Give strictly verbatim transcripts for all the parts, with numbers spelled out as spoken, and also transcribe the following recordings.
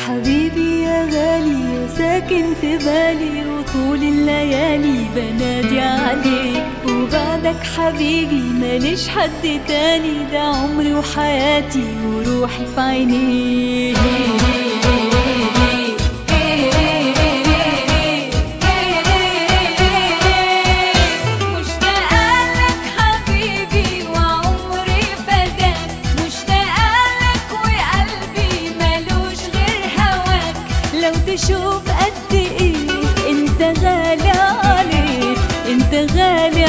حبيبي يا غالي يا ساكن في بالي، وطول الليالي بنادي عليك، وبعدك حبيبي ماليش حد تاني، ده عمري وحياتي وروحي في عينيك. شوف قد ايه انت غالي عليه، انت غالي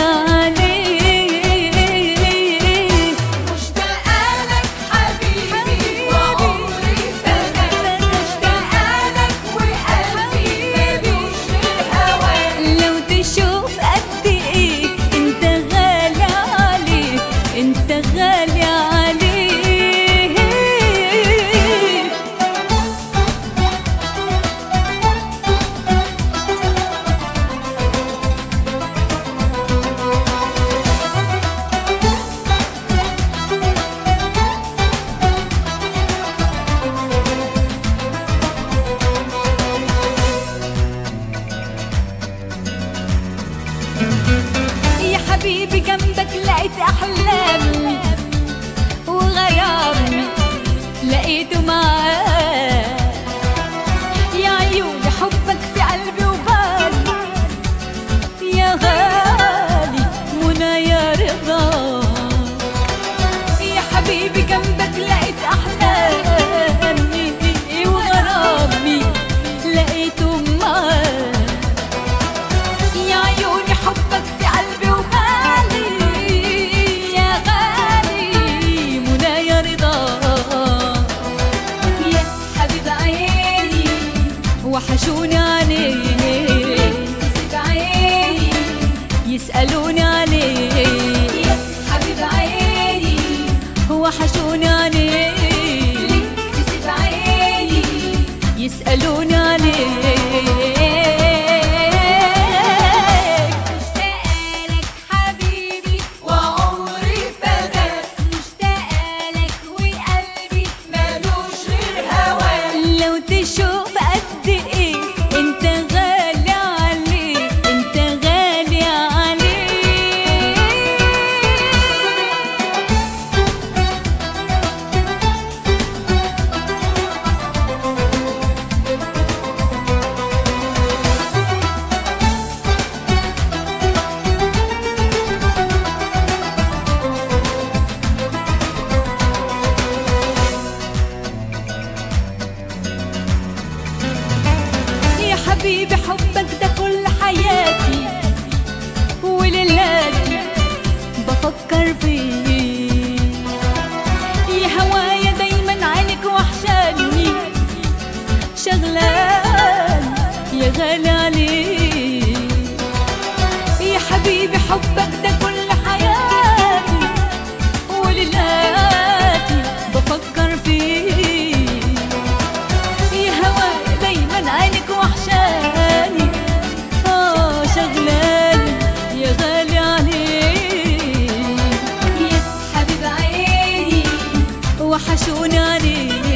عليه. مشتاقة لك حبيبي وعمري فداك، مشتاقة لك وقلبي ملوش غير هواك. لو تشوف قد ايه انت غالي عليه، انت غالي عليه. حبيبي جنبك لقيت أحلامي وغرامي لقيته معاك، يا عيوني حبك في قلبي وبالي، يا غالي منى يا رضاك. يا حبيبي جنبك لقيت أحلامي وغرامي لقيته معاك، يا عيوني حبك في قلبي وحشوني عليك، كسب عيني يسألوني عليك، يا حبيب عيني وحشوني عليك، كسب عيني يسألوني عليك. تشوف قد ايه انت غالي عليه، انت غالي عليه. حبيبي حبك ده كل حياتي وليلاتي بفكر فيه، يا هوايا دايما عينك وحشاني شغلان يا غالي عليه. يا حبيبي حبك ده كل حياتي وليلاتي بفكر فيه، يا هوايا دايما عينك وحشاني اه شغلاني يا غالي عليه. يا حبيب عيني وحشوني عليه